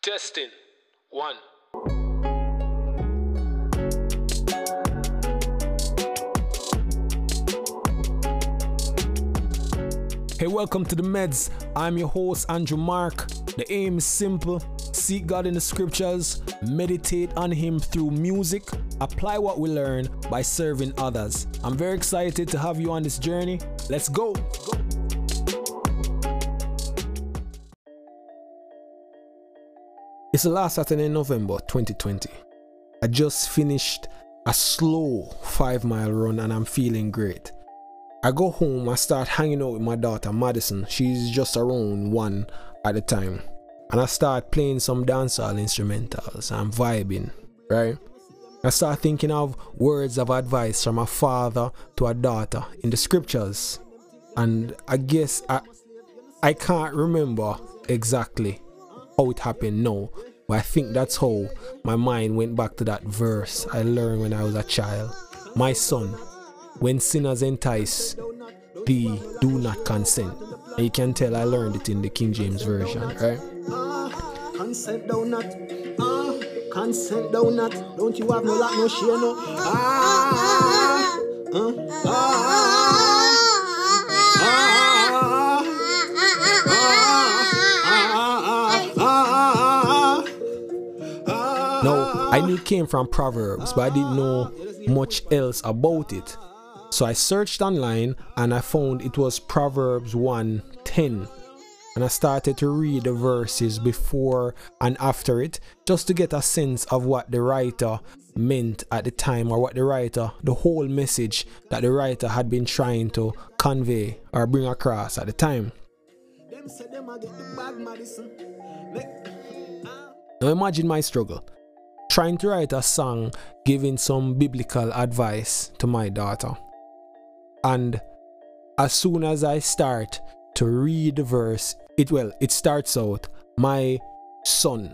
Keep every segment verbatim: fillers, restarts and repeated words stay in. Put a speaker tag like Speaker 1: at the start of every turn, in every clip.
Speaker 1: Testing. One. Hey, welcome to the Meds. I'm your host, Andrew Mark. The aim is simple. Seek God in the scriptures, meditate on Him through music, apply what we learn by serving others. I'm very excited to have you on this journey. Let's go. go. It's the last Saturday in November twenty twenty. I just finished a slow five mile run and I'm feeling great. I go home, I start hanging out with my daughter Madison. She's just around one at the time. And I start playing some dancehall instrumentals. I'm vibing, right? I start thinking of words of advice from a father to a daughter in the scriptures. And I guess I, I can't remember exactly how it happened now, but I think that's how my mind went back to that verse I learned when I was a child. My son, when sinners entice thee, do not consent. And you can tell I learned it in the King James Version, right?
Speaker 2: Uh, consent thou not, uh, consent thou not, don't you have no lack, no share, no. Ah, uh, ah, ah, ah.
Speaker 1: No, I knew it came from Proverbs, but I didn't know much else about it. So I searched online and I found it was Proverbs one ten. And I started to read the verses before and after it, just to get a sense of what the writer meant at the time, or what the writer, the whole message that the writer had been trying to convey or bring across at the time. Now imagine my struggle, trying to write a song giving some biblical advice to my daughter. And as soon as I start to read the verse, it well, it starts out, my son,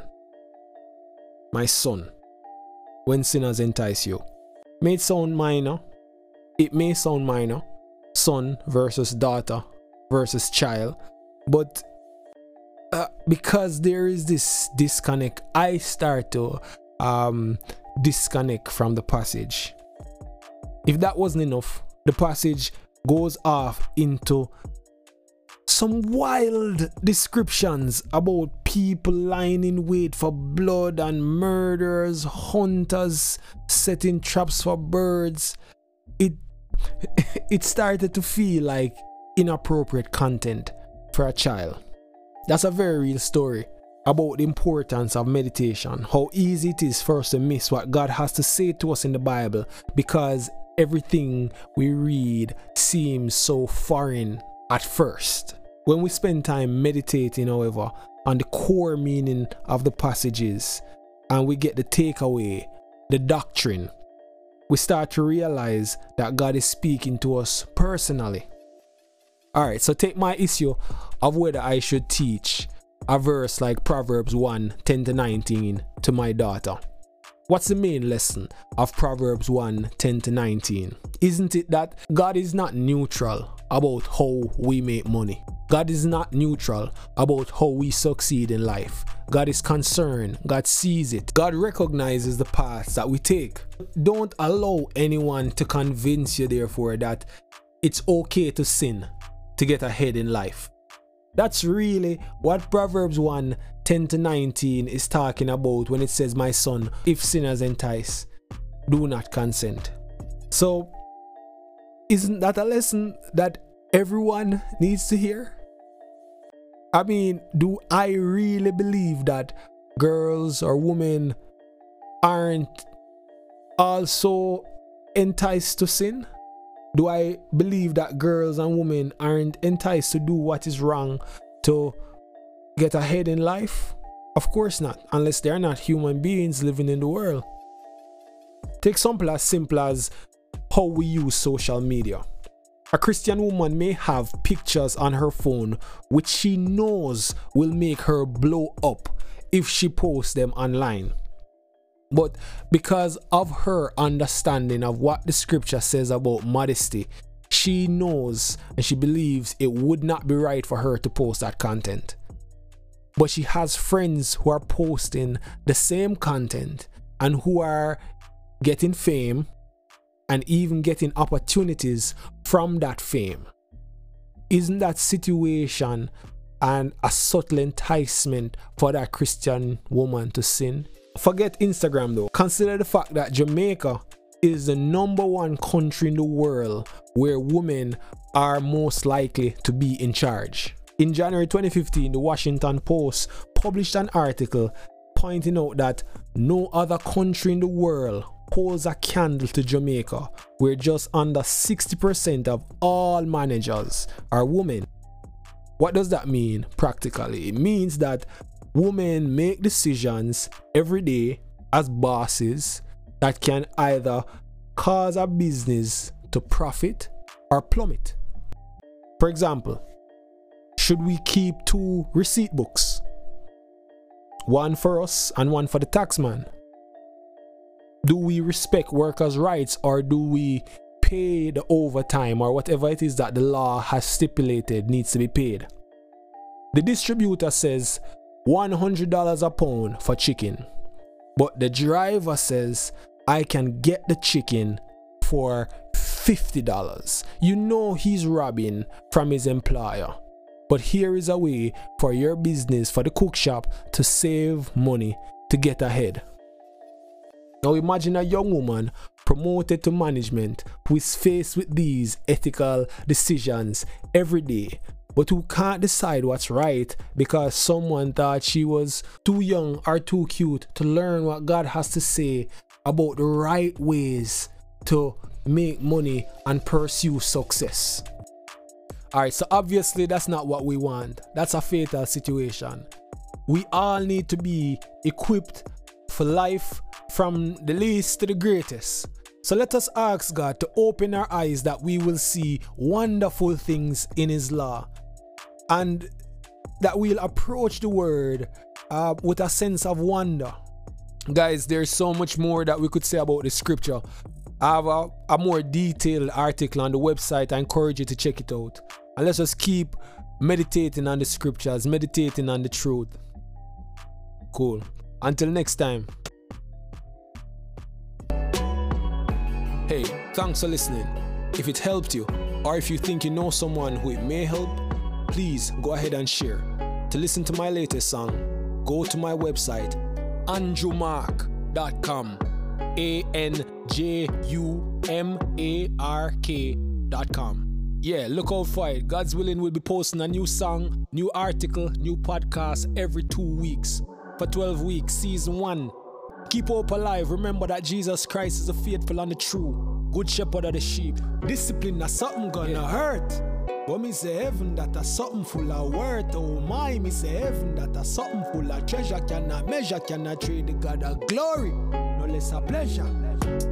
Speaker 1: my son, when sinners entice you. May it sound minor, it may sound minor, son versus daughter versus child, but uh, because there is this disconnect, I start to um, disconnect from the passage. If that wasn't enough, the passage goes off into some wild descriptions about people lying in wait for blood and murderers, hunters setting traps for birds. It it started to feel like inappropriate content for a child. That's a very real story about the importance of meditation, how easy it is for us to miss what God has to say to us in the Bible because everything we read seems so foreign at first. When we spend time meditating, however, on the core meaning of the passages and we get the takeaway, the doctrine, we start to realize that God is speaking to us personally. Alright, so take my issue of whether I should teach a verse like Proverbs one ten to nineteen to my daughter. What's the main lesson of Proverbs one ten to nineteen? Isn't it that God is not neutral about how we make money? God is not neutral about how we succeed in life. God is concerned. God sees it. God recognizes the paths that we take. Don't allow anyone to convince you, therefore, that it's okay to sin to get ahead in life. That's really what Proverbs one ten to nineteen is talking about when it says, my son, if sinners entice, do not consent. So, isn't that a lesson that everyone needs to hear? I mean, do I really believe that girls or women aren't also enticed to sin? Do I believe that girls and women aren't enticed to do what is wrong to get ahead in life? Of course not, unless they're not human beings living in the world. Take something as simple as how we use social media. A Christian woman may have pictures on her phone which she knows will make her blow up if she posts them online. But because of her understanding of what the scripture says about modesty, she knows and she believes it would not be right for her to post that content. but she has friends who are posting the same content and who are getting fame and even getting opportunities from that fame. Isn't that situation and a subtle enticement for that Christian woman to sin? Forget Instagram though. Consider the fact that Jamaica is the number one country in the world where women are most likely to be in charge. In January twenty fifteen, the Washington Post published an article pointing out that no other country in the world holds a candle to Jamaica, where just under sixty percent of all managers are women. What does that mean practically? It means that women make decisions every day as bosses that can either cause a business to profit or plummet. For example, should we keep two receipt books? One for us and one for the taxman? Do we respect workers' rights, or do we pay the overtime or whatever it is that the law has stipulated needs to be paid? The distributor says one hundred dollars a pound for chicken, but the driver says I can get the chicken for fifty dollars. You know he's robbing from his employer. But here is a way for your business, for the cook shop, to save money to get ahead. Now imagine a young woman promoted to management who is faced with these ethical decisions every day, but who can't decide what's right because someone thought she was too young or too cute to learn what God has to say about the right ways to make money and pursue success. Alright, so obviously that's not what we want. That's a fatal situation. We all need to be equipped for life from the least to the greatest. So let us ask God to open our eyes that we will see wonderful things in His law, and that we'll approach the word uh, with a sense of wonder. Guys, there's so much more that we could say about the scripture. I have a, a more detailed article on the website. I encourage you to check it out. And let's just keep meditating on the scriptures, meditating on the truth. Cool. Until next time. Hey, thanks for listening. If it helped you, or if you think you know someone who it may help, please go ahead and share. To listen to my latest song, go to my website, andrew mark dot com. A N J U M A R K dot com. Yeah, look out for it. God's willing, we'll be posting a new song, new article, new podcast every two weeks. For twelve weeks, season one. Keep hope alive. Remember that Jesus Christ is the faithful and the true good shepherd of the sheep. Discipline that's something gonna yeah. hurt. But me say heaven that a something full of worth. Oh my, me say heaven that a something full of treasure. Cannot measure, cannot trade the God of glory. No less a pleasure.